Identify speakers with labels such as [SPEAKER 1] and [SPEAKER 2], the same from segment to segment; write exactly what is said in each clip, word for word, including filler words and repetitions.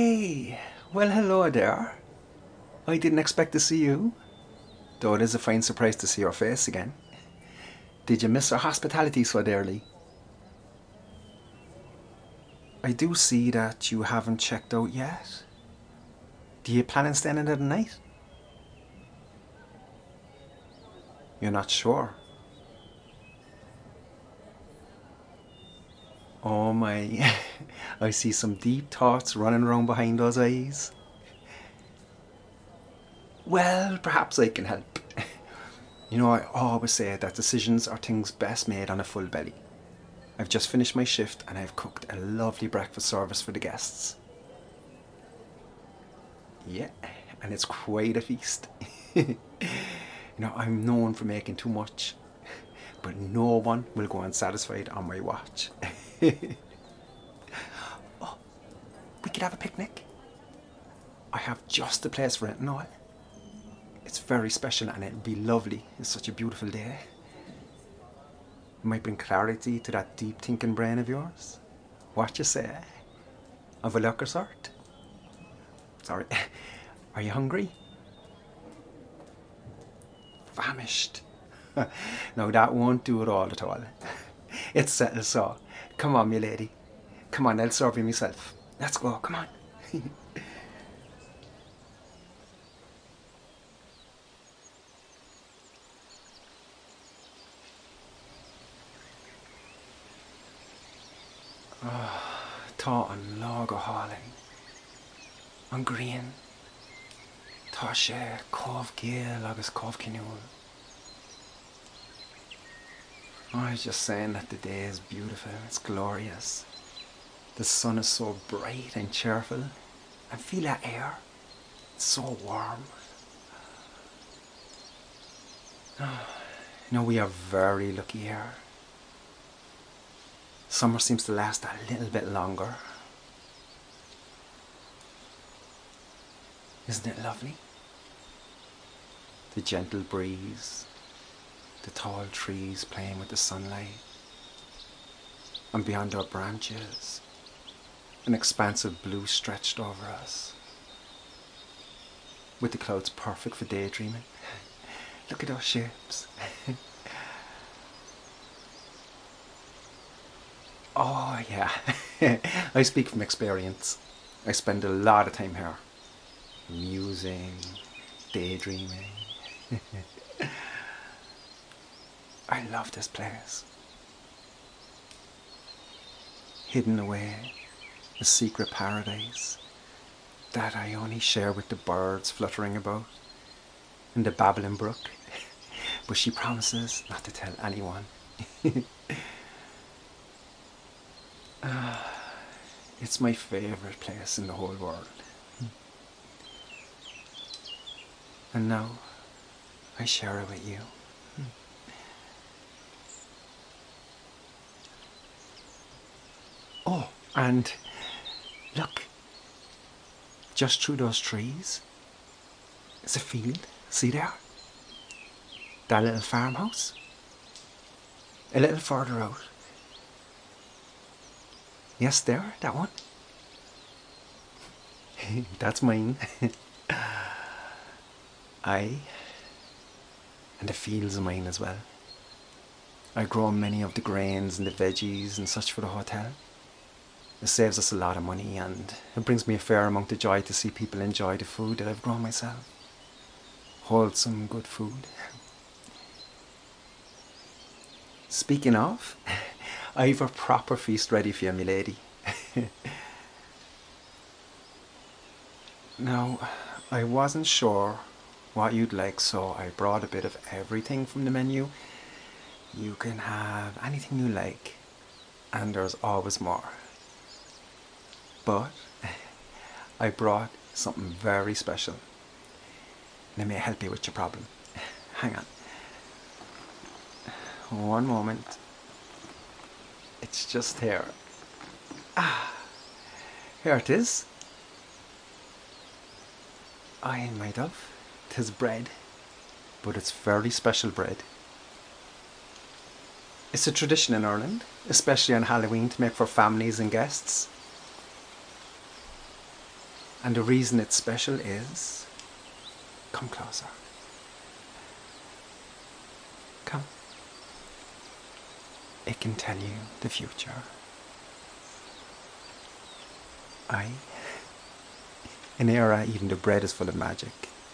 [SPEAKER 1] Hey, well, hello there. I didn't expect to see you, though it is a fine surprise to see your face again. Did you miss our hospitality so dearly? I do see that you haven't checked out yet. Do you plan on staying another night? You're not sure. Oh my, I see some deep thoughts running around behind those eyes. Well, perhaps I can help. You know, I always say that decisions are things best made on a full belly. I've just finished my shift and I've cooked a lovely breakfast service for the guests. Yeah, and it's quite a feast. You know, I'm known for making too much, but no one will go unsatisfied on my watch. Oh, we could have a picnic. I have just the place for it, no? It's very special and it'd be lovely. It's such a beautiful day. It might bring clarity to that deep thinking brain of yours. What you say? Of a locker sort? Sorry. Are you hungry? Famished? No, that won't do it all at all. It's settled so. Come on, me lady. Come on, I'll serve you myself. Let's go, come on. Tá an lá go hálainn. An Grian. Tá sé comh géal agus comh cinúil. I was just saying that the day is beautiful, it's glorious. The sun is so bright and cheerful. And feel that air. It's so warm. You know, we are very lucky here. Summer seems to last a little bit longer. Isn't it lovely? The gentle breeze, the tall trees playing with the sunlight, and beyond our branches, an expanse of blue stretched over us, with the clouds perfect for daydreaming. Look at those shapes. Oh yeah, I speak from experience. I spend a lot of time here, musing, daydreaming. I love this place. Hidden away, a secret paradise that I only share with the birds fluttering about and the babbling brook. But she promises not to tell anyone. uh, it's my favourite place in the whole world. And now I share it with you. Oh, and look, just through those trees is a field. See there? That little farmhouse? A little further out. Yes, there, that one. That's mine. I, and the fields are mine as well. I grow many of the grains and the veggies and such for the hotel. It saves us a lot of money and it brings me a fair amount of joy to see people enjoy the food that I've grown myself. Wholesome, good food. Speaking of, I've a proper feast ready for you, my lady. Now, I wasn't sure what you'd like, so I brought a bit of everything from the menu. You can have anything you like, and there's always more. But I brought something very special. Let me help you with your problem. Hang on. One moment. It's just here. Ah, here it is. Aye, my dove. 'Tis bread, but it's very special bread. It's a tradition in Ireland, especially on Halloween, to make for families and guests. And the reason it's special is... Come closer. Come. It can tell you the future. Aye. In Era, even the bread is full of magic.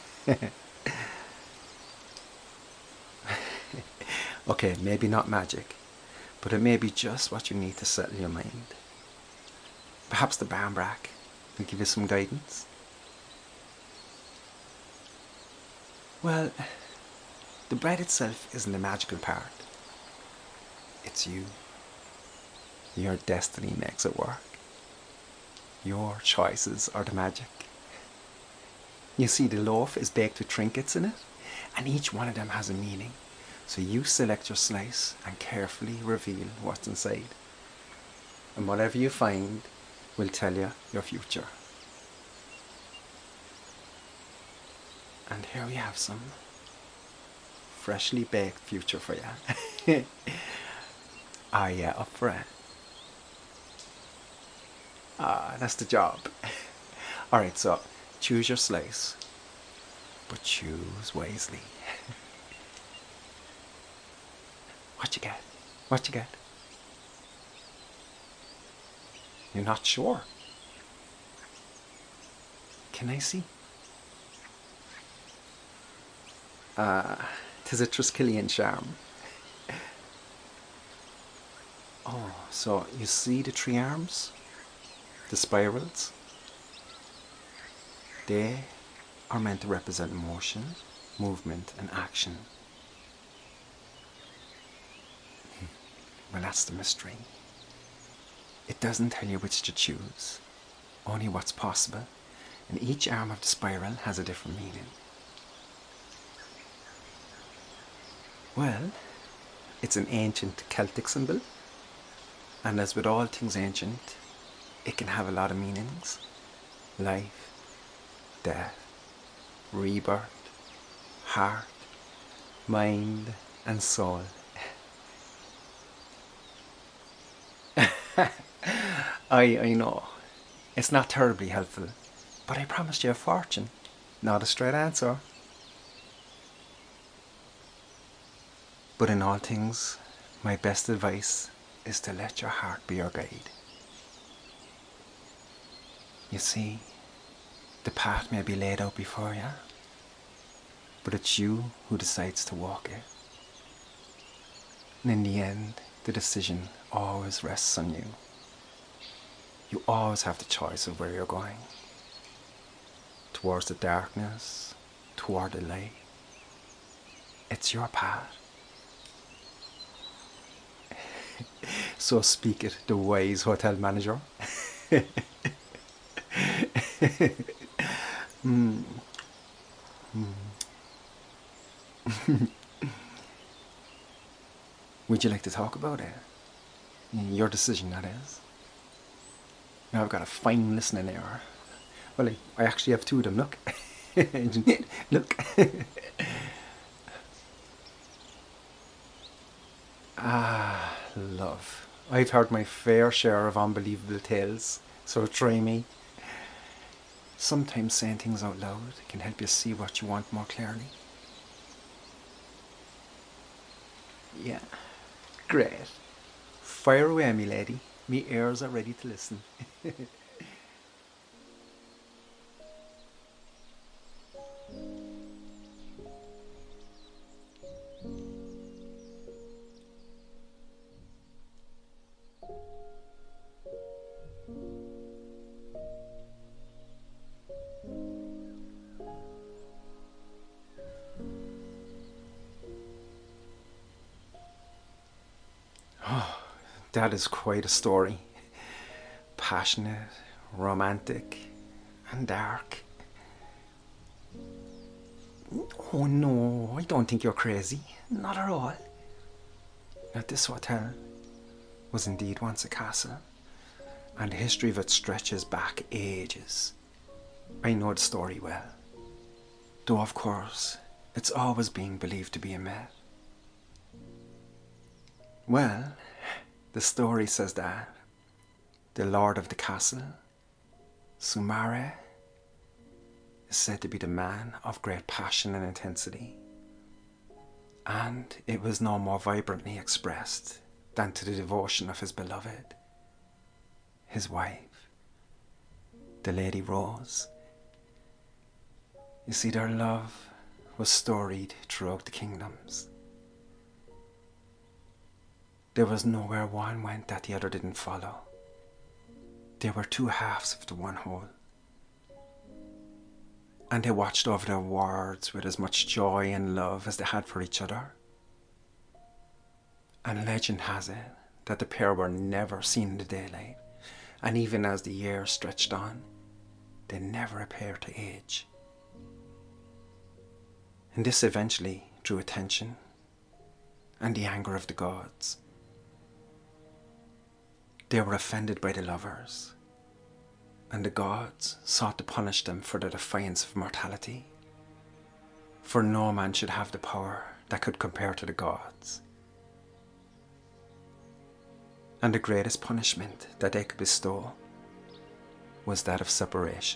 [SPEAKER 1] Okay, maybe not magic, but it may be just what you need to settle your mind. Perhaps the barmbrack will give you some guidance. Well, the bread itself isn't the magical part. It's you. Your destiny makes it work. Your choices are the magic. You see, the loaf is baked with trinkets in it, and each one of them has a meaning. So you select your slice and carefully reveal what's inside. And whatever you find will tell you your future. And here we have some freshly baked future for you. Are you up for it? Ah, that's the job. Alright, so choose your slice, but choose wisely. What you get? What you get? You're not sure? Can I see? Ah, uh, 'tis a Triskelion charm. Oh, so you see the three arms? The spirals? They are meant to represent motion, movement and action. Well, that's the mystery. It doesn't tell you which to choose, only what's possible, and each arm of the spiral has a different meaning. Well, it's an ancient Celtic symbol, and as with all things ancient, it can have a lot of meanings. Life, death, rebirth, heart, mind and soul. I, I know, it's not terribly helpful, but I promised you a fortune, not a straight answer. But in all things, my best advice is to let your heart be your guide. You see, the path may be laid out before you, but it's you who decides to walk it. And in the end, the decision always rests on you. You always have the choice of where you're going. Towards the darkness, toward the light. It's your path. So speak it, the wise hotel manager. mm. Mm. Would you like to talk about it? Your decision, that is. Now I've got a fine listening ear. Well, I, I actually have two of them, look. Look. Ah, love. I've heard my fair share of unbelievable tales, so try me. Sometimes saying things out loud can help you see what you want more clearly. Yeah, great. Fire away, me lady. Me ears are ready to listen. That is quite a story. Passionate, romantic, and dark. Oh no, I don't think you're crazy. Not at all. Now, this hotel was indeed once a castle, and the history of it stretches back ages. I know the story well. Though, of course, it's always been believed to be a myth. Well, the story says that the lord of the castle, Sumare, is said to be the man of great passion and intensity, and it was no more vibrantly expressed than to the devotion of his beloved, his wife, the Lady Rose. You see, their love was storied throughout the kingdoms. There was nowhere one went that the other didn't follow. They were two halves of the one whole. And they watched over their wards with as much joy and love as they had for each other. And legend has it that the pair were never seen in the daylight, and even as the years stretched on, they never appeared to age. And this eventually drew attention and the anger of the gods. They were offended by the lovers, and the gods sought to punish them for their defiance of mortality. For no man should have the power that could compare to the gods. And the greatest punishment that they could bestow was that of separation.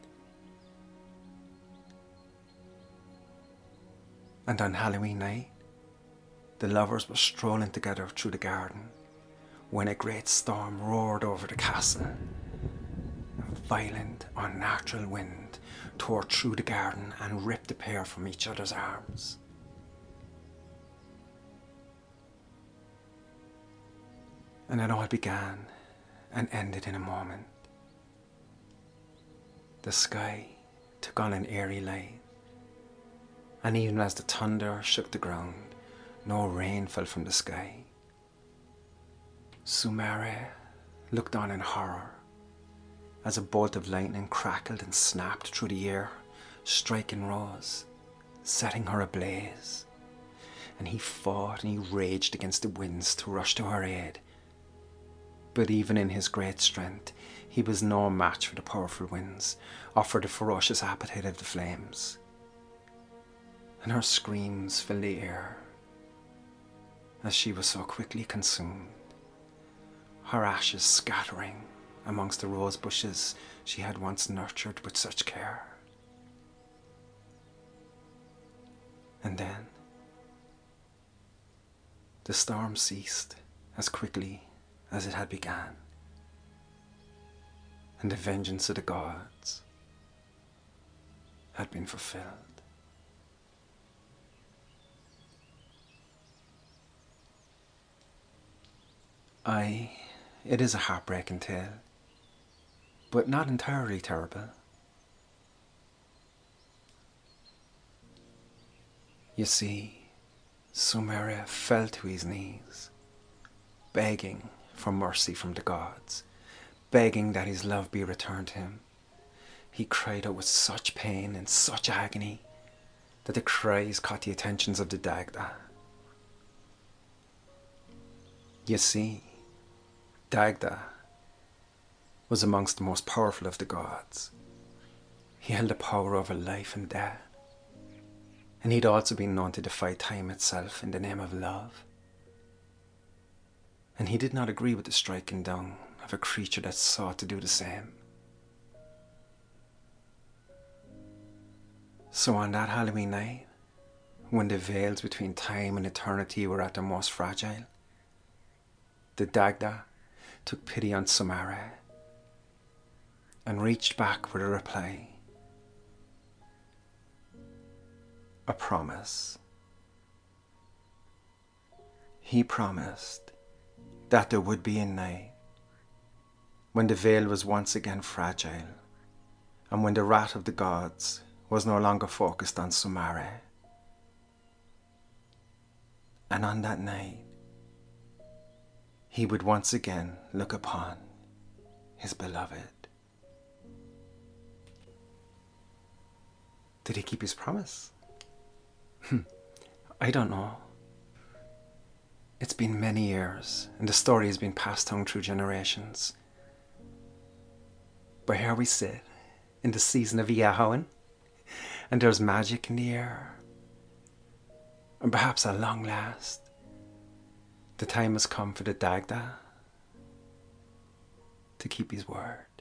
[SPEAKER 1] And on Halloween night, the lovers were strolling together through the garden when a great storm roared over the castle. A violent, unnatural wind tore through the garden and ripped the pair from each other's arms. And it all began and ended in a moment. The sky took on an eerie light, and even as the thunder shook the ground, no rain fell from the sky. Sumare looked on in horror as a bolt of lightning crackled and snapped through the air, striking Rose, setting her ablaze. And he fought and he raged against the winds to rush to her aid. But even in his great strength, he was no match for the powerful winds or for the ferocious appetite of the flames. And her screams filled the air as she was so quickly consumed, her ashes scattering amongst the rose bushes she had once nurtured with such care. And then the storm ceased as quickly as it had begun, and the vengeance of the gods had been fulfilled. Aye, it is a heartbreaking tale, but not entirely terrible. You see, Sumare fell to his knees, begging for mercy from the gods, begging that his love be returned to him. He cried out with such pain and such agony that the cries caught the attentions of the Dagda. You see, Dagda was amongst the most powerful of the gods. He held the power over life and death, and he'd also been known to defy time itself in the name of love. And he did not agree with the striking down of a creature that sought to do the same. So on that Halloween night, when the veils between time and eternity were at their most fragile, the Dagda took pity on Sumare and reached back with a reply. A promise. He promised that there would be a night when the veil was once again fragile and when the wrath of the gods was no longer focused on Sumare. And on that night, he would once again look upon his beloved. Did he keep his promise? I don't know. It's been many years, and the story has been passed down through generations. But here we sit, in the season of Iyahowen, and there's magic in the air. And perhaps at long last, the time has come for the Dagda to keep his word.